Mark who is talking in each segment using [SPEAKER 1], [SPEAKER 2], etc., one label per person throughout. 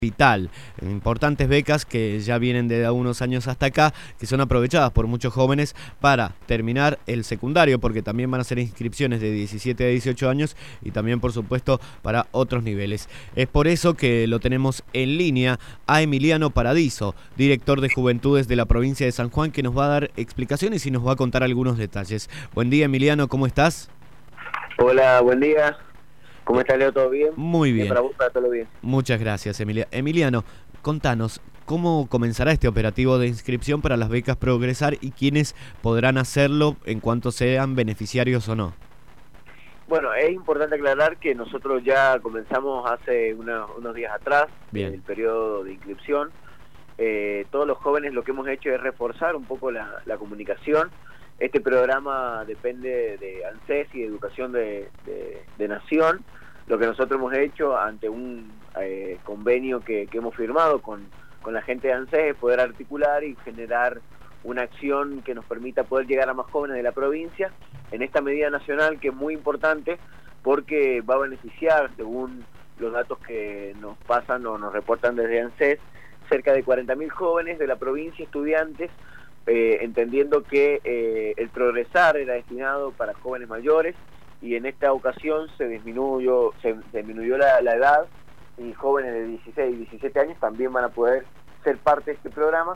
[SPEAKER 1] Capital. Importantes becas que ya vienen de unos años hasta acá, que son aprovechadas por muchos jóvenes para terminar el secundario, porque también van a hacer inscripciones de 17 a 18 años y también, por supuesto, para otros niveles. Es por eso que lo tenemos en línea a Emiliano Paradiso, director de Juventudes de la provincia de San Juan, que nos va a dar explicaciones y nos va a contar algunos detalles. Buen día, Emiliano, ¿cómo estás?
[SPEAKER 2] Hola, buen día. ¿Cómo está, Leo? ¿Todo bien?
[SPEAKER 1] Muy bien.
[SPEAKER 2] Para vos, para todo bien.
[SPEAKER 1] Muchas gracias, Emiliano, contanos, ¿cómo comenzará este operativo de inscripción para las becas Progresar y quiénes podrán hacerlo en cuanto sean beneficiarios o no?
[SPEAKER 2] Bueno, es importante aclarar que nosotros ya comenzamos hace unos días atrás el periodo de inscripción. Todos los jóvenes lo que hemos hecho es reforzar un poco la comunicación. Este programa depende de ANSES y de Educación de Nación. Lo que nosotros hemos hecho ante un convenio que hemos firmado con la gente de ANSES es poder articular y generar una acción que nos permita poder llegar a más jóvenes de la provincia en esta medida nacional, que es muy importante porque va a beneficiar, según los datos que nos pasan o nos reportan desde ANSES, cerca de 40.000 jóvenes de la provincia, estudiantes, entendiendo que el Progresar era destinado para jóvenes mayores y en esta ocasión se disminuyó la edad, y jóvenes de 16 y 17 años también van a poder ser parte de este programa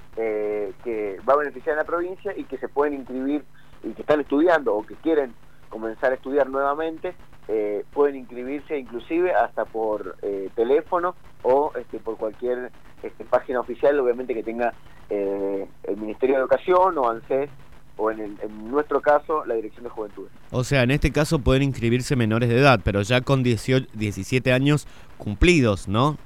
[SPEAKER 2] que va a beneficiar a la provincia y que se pueden inscribir y que están estudiando o que quieren comenzar a estudiar nuevamente, pueden inscribirse inclusive hasta por teléfono o por cualquier página oficial, obviamente que tenga el Ministerio de Educación o ANSES o en nuestro caso la Dirección de Juventudes.
[SPEAKER 1] O sea, en este caso pueden inscribirse menores de edad, pero ya con 17 años cumplidos, ¿no?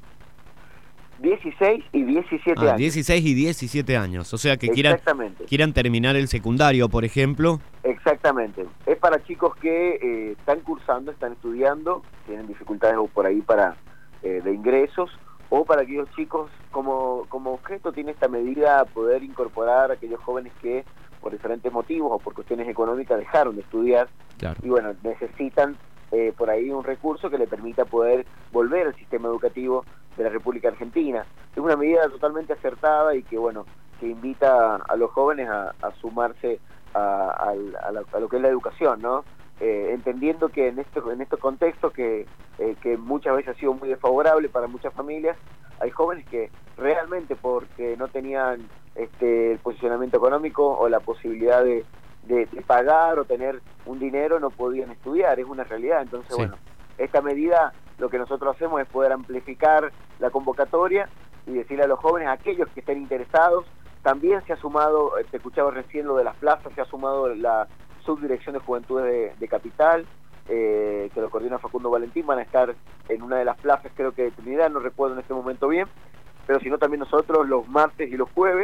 [SPEAKER 2] 16 y 17 años.
[SPEAKER 1] 16 y 17 años, o sea que quieran terminar el secundario, por ejemplo.
[SPEAKER 2] Exactamente, es para chicos que están cursando, están estudiando, tienen dificultades o por ahí de ingresos, o para aquellos chicos como objeto tiene esta medida poder incorporar a aquellos jóvenes que por diferentes motivos o por cuestiones económicas dejaron de estudiar. Claro. Y bueno, necesitan por ahí un recurso que le permita poder volver al sistema educativo de la República Argentina. Es una medida totalmente acertada y que bueno, que invita a los jóvenes a sumarse a lo que es la educación, ¿no? Entendiendo que en este contexto que muchas veces ha sido muy desfavorable para muchas familias, hay jóvenes que realmente porque no tenían el posicionamiento económico o la posibilidad de pagar o tener un dinero no podían estudiar, es una realidad. Entonces, sí. Bueno, esta medida lo que nosotros hacemos es poder amplificar la convocatoria y decirle a los jóvenes, a aquellos que estén interesados. También se ha sumado, te escuchaba recién lo de las plazas, se ha sumado la Subdirección de Juventudes de Capital, que lo coordina Facundo Valentín. Van a estar en una de las plazas, creo que de Trinidad, no recuerdo en este momento bien, pero si no también nosotros los martes y los jueves,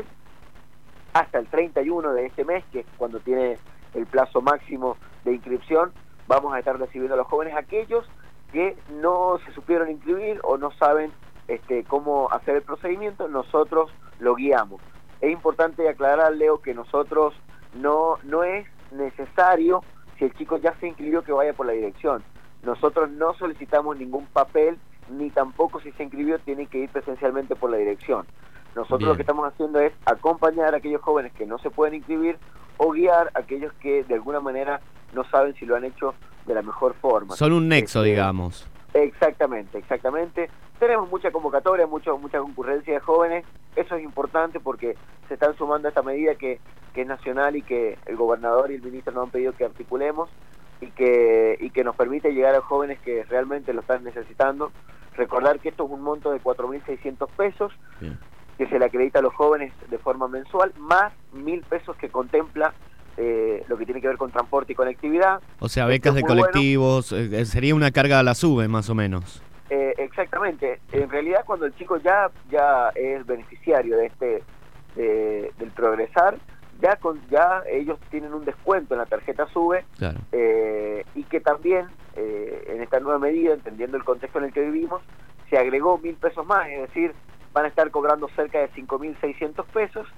[SPEAKER 2] hasta el 31 de este mes, que es cuando tiene el plazo máximo de inscripción, vamos a estar recibiendo a los jóvenes, aquellos que no se supieron inscribir o no saben cómo hacer el procedimiento, nosotros lo guiamos. Es importante aclarar, Leo, que nosotros no es necesario, si el chico ya se inscribió, que vaya por la dirección. Nosotros no solicitamos ningún papel, ni tampoco si se inscribió tiene que ir presencialmente por la dirección. Nosotros Bien. Lo que estamos haciendo es acompañar a aquellos jóvenes que no se pueden inscribir o guiar a aquellos que de alguna manera no saben si lo han hecho de la mejor forma.
[SPEAKER 1] Son un nexo, digamos.
[SPEAKER 2] Exactamente. Tenemos mucha convocatoria, mucha concurrencia de jóvenes. Eso es importante porque se están sumando a esta medida que es nacional y que el gobernador y el ministro nos han pedido que articulemos y que nos permite llegar a jóvenes que realmente lo están necesitando. Recordar que esto es un monto de 4.600 pesos. Bien. Que se le acredita a los jóvenes de forma mensual, más 1.000 pesos que contempla lo que tiene que ver con transporte y conectividad.
[SPEAKER 1] O sea, becas de colectivos, bueno. Sería una carga a la SUBE, más o menos.
[SPEAKER 2] Exactamente. En realidad, cuando el chico ya es beneficiario de del Progresar, ya ellos tienen un descuento en la tarjeta SUBE. Claro. Y que también, en esta nueva medida, entendiendo el contexto en el que vivimos, se agregó 1.000 pesos más, es decir, van a estar cobrando cerca de 5.600 pesos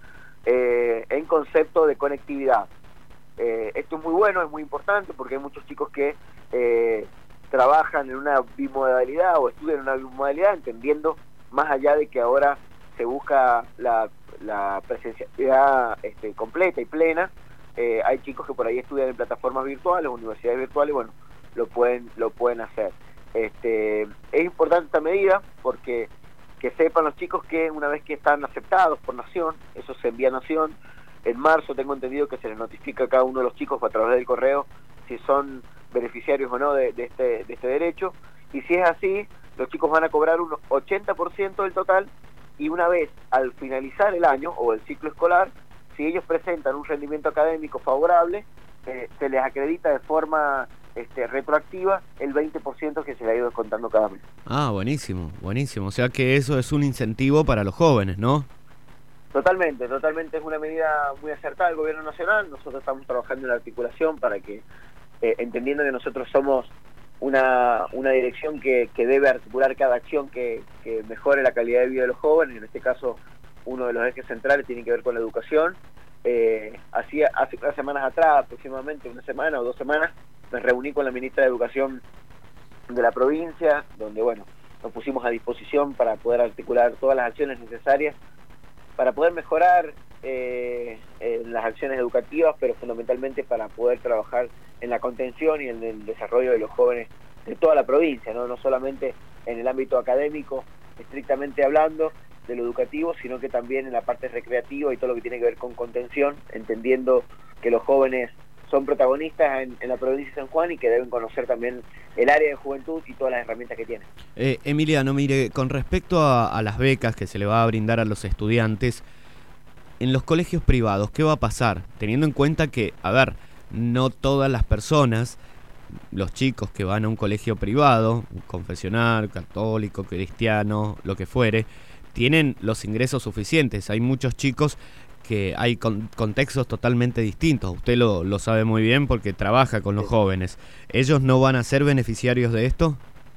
[SPEAKER 2] en concepto de conectividad. Esto es muy bueno, es muy importante porque hay muchos chicos que trabajan en una bimodalidad o estudian en una bimodalidad, entendiendo más allá de que ahora se busca la presencialidad completa y plena, hay chicos que por ahí estudian en plataformas virtuales, universidades virtuales, bueno, lo pueden hacer. Es importante esta medida porque que sepan los chicos que una vez que están aceptados por Nación, eso se envía a Nación, en marzo tengo entendido que se les notifica a cada uno de los chicos a través del correo si son beneficiarios o no de este derecho, y si es así, los chicos van a cobrar un 80% del total, y una vez al finalizar el año o el ciclo escolar, si ellos presentan un rendimiento académico favorable, se les acredita de forma retroactiva el 20% que se le ha ido descontando cada mes.
[SPEAKER 1] Ah, buenísimo, buenísimo. O sea que eso es un incentivo para los jóvenes, ¿no?
[SPEAKER 2] Totalmente, es una medida muy acertada del gobierno nacional. Nosotros estamos trabajando en la articulación para que, entendiendo que nosotros somos una dirección que debe articular cada acción que mejore la calidad de vida de los jóvenes, en este caso uno de los ejes centrales tiene que ver con la educación. Hace unas semanas atrás, aproximadamente una semana o 2 semanas, me reuní con la ministra de Educación de la provincia, donde bueno, nos pusimos a disposición para poder articular todas las acciones necesarias para poder mejorar las acciones educativas, pero fundamentalmente para poder trabajar en la contención y en el desarrollo de los jóvenes de toda la provincia, no solamente en el ámbito académico, estrictamente hablando, de lo educativo, sino que también en la parte recreativa y todo lo que tiene que ver con contención, entendiendo que los jóvenes son protagonistas en la provincia de San Juan y que deben conocer también el área de juventud y todas las herramientas que tiene.
[SPEAKER 1] Emiliano, mire, con respecto a las becas que se le va a brindar a los estudiantes, en los colegios privados, ¿qué va a pasar? Teniendo en cuenta que, a ver, no todas las personas, los chicos que van a un colegio privado, confesional, católico, cristiano, lo que fuere, tienen los ingresos suficientes. Hay muchos chicos que hay contextos totalmente distintos. Usted lo sabe muy bien porque trabaja con los jóvenes. ¿Ellos no van a ser beneficiarios de esto?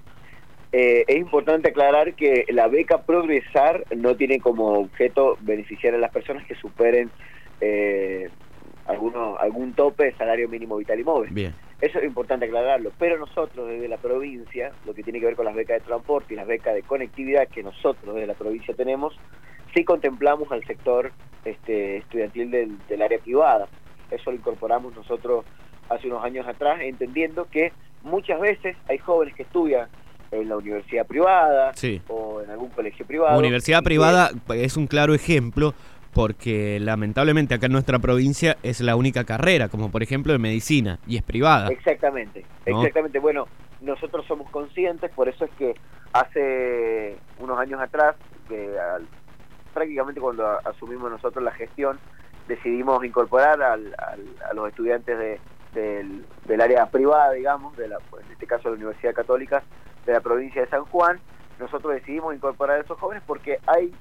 [SPEAKER 2] Es importante aclarar que la beca Progresar no tiene como objeto beneficiar a las personas que superen algún tope de salario mínimo vital y móvil.
[SPEAKER 1] Bien.
[SPEAKER 2] Eso es importante aclararlo, pero nosotros desde la provincia, lo que tiene que ver con las becas de transporte y las becas de conectividad que nosotros desde la provincia tenemos, sí contemplamos al sector estudiantil del área privada. Eso lo incorporamos nosotros hace unos años atrás, entendiendo que muchas veces hay jóvenes que estudian en la universidad privada, sí, o en algún colegio privado.
[SPEAKER 1] Universidad privada es un claro ejemplo, porque lamentablemente acá en nuestra provincia es la única carrera, como por ejemplo de medicina, y es privada.
[SPEAKER 2] Exactamente, ¿no? Exactamente. Bueno, nosotros somos conscientes, por eso es que hace unos años atrás, prácticamente cuando asumimos nosotros la gestión, decidimos incorporar a los estudiantes del área privada, digamos, en este caso la Universidad Católica de la provincia de San Juan. Nosotros decidimos incorporar a esos jóvenes porque hay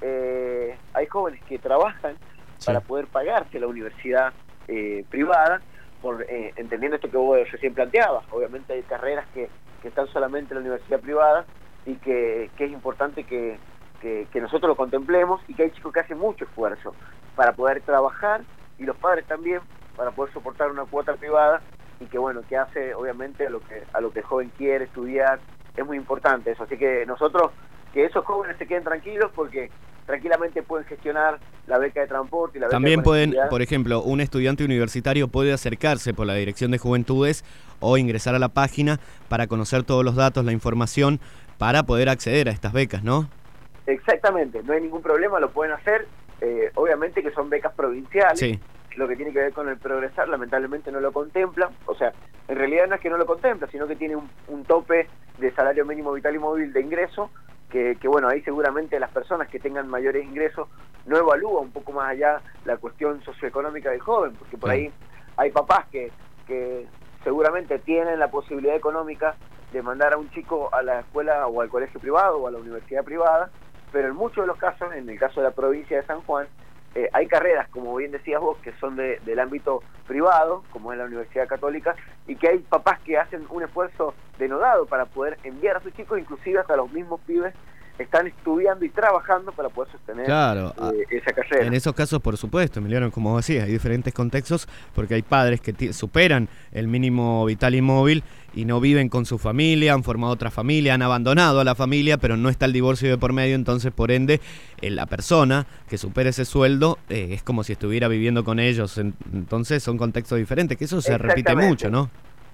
[SPEAKER 2] jóvenes que trabajan, sí, para poder pagarse la universidad privada, entendiendo esto que vos recién planteabas. Obviamente hay carreras que están solamente en la universidad privada y que es importante que nosotros lo contemplemos, y que hay chicos que hacen mucho esfuerzo para poder trabajar, y los padres también, para poder soportar una cuota privada, y que bueno, que hace obviamente a lo que el joven quiere estudiar. Es muy importante eso, así que nosotros, que esos jóvenes se queden tranquilos, porque tranquilamente pueden gestionar la beca de transporte y la beca
[SPEAKER 1] también
[SPEAKER 2] de
[SPEAKER 1] pueden, por ejemplo, un estudiante universitario puede acercarse por la Dirección de Juventudes o ingresar a la página para conocer todos los datos, la información, para poder acceder a estas becas, ¿no?
[SPEAKER 2] Exactamente, no hay ningún problema, lo pueden hacer. Obviamente que son becas provinciales, sí. Lo que tiene que ver con el Progresar lamentablemente no lo contempla, o sea, en realidad no es que no lo contempla, sino que tiene un tope de salario mínimo vital y móvil de ingreso, que bueno, ahí seguramente las personas que tengan mayores ingresos no evalúan un poco más allá la cuestión socioeconómica del joven, porque por ahí hay papás que seguramente tienen la posibilidad económica de mandar a un chico a la escuela o al colegio privado o a la universidad privada, pero en muchos de los casos, en el caso de la provincia de San Juan, hay carreras, como bien decías vos, que son del ámbito privado, como es la Universidad Católica, y que hay papás que hacen un esfuerzo denodado para poder enviar a sus chicos, inclusive hasta los mismos pibes están estudiando y trabajando para poder sostener esa carrera.
[SPEAKER 1] En esos casos, por supuesto, Emiliano, como decía, hay diferentes contextos, porque hay padres que superan el mínimo vital y móvil y no viven con su familia, han formado otra familia, han abandonado a la familia, pero no está el divorcio de por medio, entonces, por ende, la persona que supera ese sueldo es como si estuviera viviendo con ellos, entonces son contextos diferentes, que eso se repite mucho, ¿no?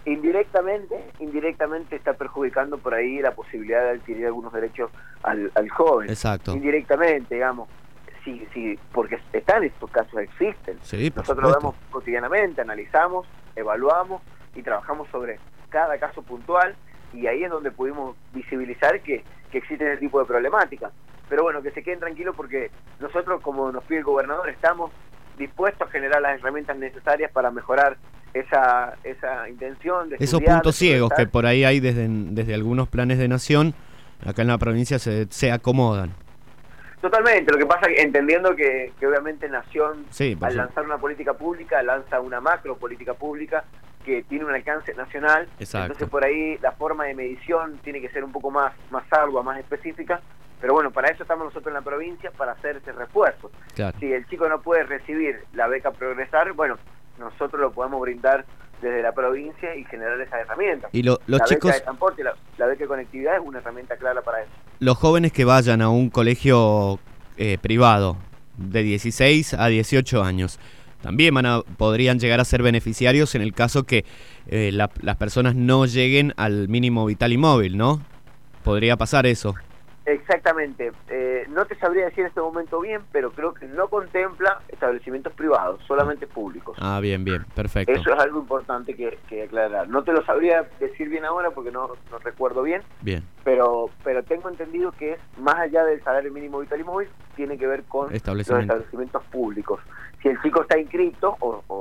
[SPEAKER 2] Indirectamente está perjudicando por ahí la posibilidad de adquirir algunos derechos al joven.
[SPEAKER 1] Exacto.
[SPEAKER 2] Indirectamente, digamos, sí, porque están estos casos, existen.
[SPEAKER 1] Sí,
[SPEAKER 2] nosotros lo vemos cotidianamente, analizamos, evaluamos y trabajamos sobre cada caso puntual, y ahí es donde pudimos visibilizar que existe ese tipo de problemática. Pero bueno, que se queden tranquilos, porque nosotros, como nos pide el gobernador, estamos dispuestos a generar las herramientas necesarias para mejorar esa intención de
[SPEAKER 1] esos
[SPEAKER 2] estudiar,
[SPEAKER 1] puntos ciegos que por ahí hay desde algunos planes de nación, acá en la provincia se acomodan.
[SPEAKER 2] Totalmente, lo que pasa es que entendiendo que obviamente Nación, al
[SPEAKER 1] sí,
[SPEAKER 2] lanzar una política pública, lanza una macro política pública que tiene un alcance nacional.
[SPEAKER 1] Exacto.
[SPEAKER 2] Entonces por ahí la forma de medición tiene que ser un poco más ardua, más específica, pero bueno, para eso estamos nosotros en la provincia, para hacer ese refuerzo.
[SPEAKER 1] Claro.
[SPEAKER 2] Si el chico no puede recibir la beca Progresar, bueno, nosotros lo podemos brindar desde la provincia y generar esas herramientas.
[SPEAKER 1] Y los
[SPEAKER 2] la
[SPEAKER 1] chicos,
[SPEAKER 2] beca de transporte, la beca de conectividad es una herramienta clara para eso.
[SPEAKER 1] Los jóvenes que vayan a un colegio privado de 16 a 18 años, también podrían llegar a ser beneficiarios en el caso que las personas no lleguen al mínimo vital y móvil, ¿no? Podría pasar eso.
[SPEAKER 2] Exactamente. No te sabría decir en este momento bien, pero creo que no contempla establecimientos privados, solamente públicos.
[SPEAKER 1] Ah, bien, perfecto.
[SPEAKER 2] Eso es algo importante que aclarar. No te lo sabría decir bien ahora porque no recuerdo bien.
[SPEAKER 1] Bien.
[SPEAKER 2] Pero tengo entendido que es más allá del salario mínimo vital y móvil, tiene que ver con los establecimientos públicos. Si el chico está inscrito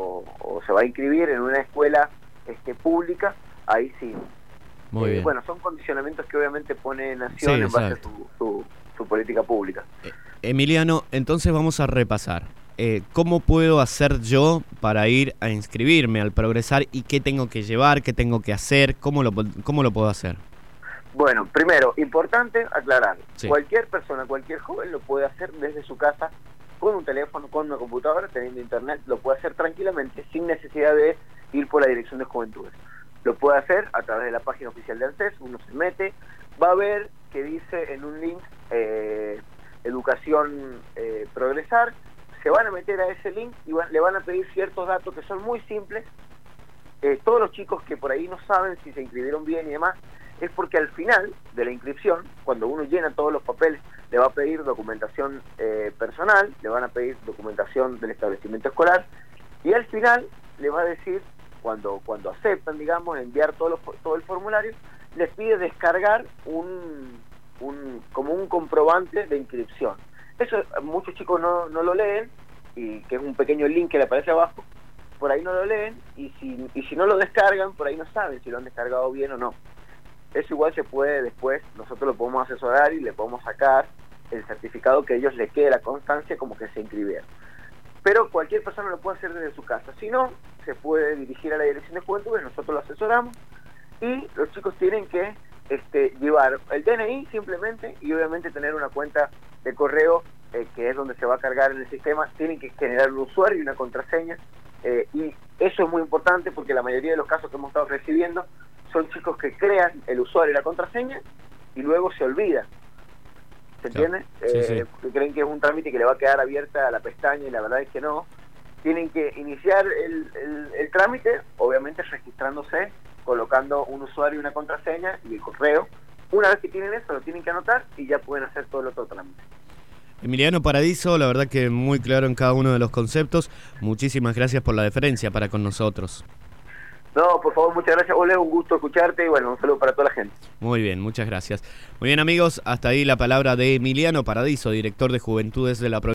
[SPEAKER 2] o se va a inscribir en una escuela pública, ahí sí.
[SPEAKER 1] Muy bien.
[SPEAKER 2] Bueno, son condicionamientos que obviamente pone Nación en base a su política pública.
[SPEAKER 1] Emiliano, entonces vamos a repasar. ¿Cómo puedo hacer yo para ir a inscribirme al Progresar y qué tengo que llevar, qué tengo que hacer, cómo lo puedo hacer?
[SPEAKER 2] Bueno, primero, importante aclarar,
[SPEAKER 1] sí.
[SPEAKER 2] Cualquier persona, cualquier joven lo puede hacer desde su casa, con un teléfono, con una computadora, teniendo internet, lo puede hacer tranquilamente, sin necesidad de ir por la Dirección de Juventudes. Lo puede hacer a través de la página oficial de ANSES, uno se mete, va a ver que dice en un link Educación Progresar, se van a meter a ese link y le van a pedir ciertos datos que son muy simples. Todos los chicos que por ahí no saben si se inscribieron bien y demás, es porque al final de la inscripción, cuando uno llena todos los papeles, le va a pedir documentación personal, le van a pedir documentación del establecimiento escolar, y al final le va a decir, cuando aceptan, digamos, enviar todo el formulario, les pide descargar como un comprobante de inscripción. Eso muchos chicos no lo leen, y que es un pequeño link que le aparece abajo, por ahí no lo leen, y si no lo descargan, por ahí no saben si lo han descargado bien o no. Eso igual se puede después, nosotros lo podemos asesorar y le podemos sacar el certificado que a ellos les quede la constancia como que se inscribieron. Pero cualquier persona lo puede hacer desde su casa. Si no, se puede dirigir a la Dirección de Juventudes, nosotros lo asesoramos, y los chicos tienen que llevar el DNI simplemente, y obviamente tener una cuenta de correo que es donde se va a cargar en el sistema. Tienen que generar un usuario y una contraseña, y eso es muy importante porque la mayoría de los casos que hemos estado recibiendo son chicos que crean el usuario y la contraseña y luego se olvidan. ¿Se entiende?
[SPEAKER 1] Sí.
[SPEAKER 2] Que creen que es un trámite que le va a quedar abierta la pestaña, y la verdad es que no. Tienen que iniciar el trámite, obviamente registrándose, colocando un usuario y una contraseña y el correo. Una vez que tienen eso, lo tienen que anotar y ya pueden hacer todo el otro trámite.
[SPEAKER 1] Emiliano Paradiso, la verdad que muy claro en cada uno de los conceptos. Muchísimas gracias por la deferencia para con nosotros.
[SPEAKER 2] No, por favor, muchas gracias, Ole, un gusto escucharte y bueno, un saludo para toda la gente.
[SPEAKER 1] Muy bien, muchas gracias. Muy bien, amigos, hasta ahí la palabra de Emiliano Paradiso, director de Juventudes de la provincia.